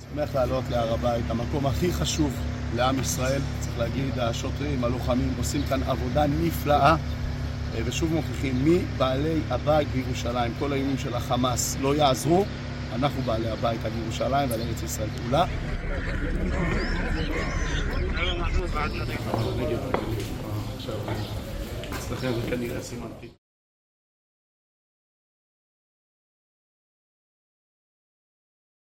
שמח לעלות להר הבית, המקום הכי חשוב לעם ישראל. צריך להגיד, השוטרים, הלוחמים עושים כאן עבודה נפלאה, ושוב מוכיחים מי בעלי הבית בירושלים. כל האיומים של החמאס לא יעזרו, אנחנו בעלי הבית על ירושלים ועל ארץ ישראל כולה. אצלכם זה כנראה סימן.